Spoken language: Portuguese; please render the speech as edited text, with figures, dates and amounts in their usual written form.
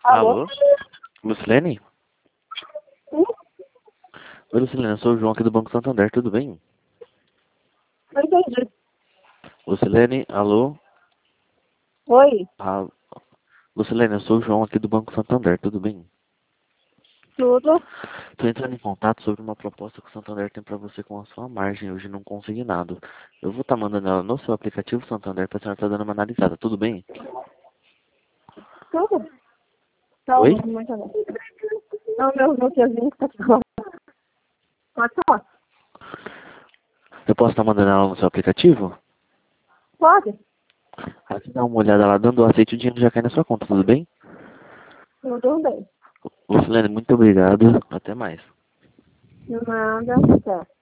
Alô? Alô? Lucilene? Sim? Oi, Lucilene, eu sou o João aqui do Banco Santander, tudo bem? Não entendi. Lucilene, alô? Oi? Ah, Lucilene, eu sou o João aqui do Banco Santander, tudo bem? Tudo? Estou entrando em contato sobre uma proposta que o Santander tem para você com a sua margem, hoje não consegui nada. Eu vou estar mandando ela no seu aplicativo Santander para a senhora estar dando uma analisada, tudo bem? Tudo? Não, Oi? muito bem. Não, meu tiozinho que tá aqui agora. Pode falar? Eu posso estar mandando ela no seu aplicativo? Pode? Assim dá uma olhada lá, dando o aceite, o dinheiro já cai na sua conta, tudo bem? Tudo bem. Lucilene, muito obrigado, até mais. Nada, certo.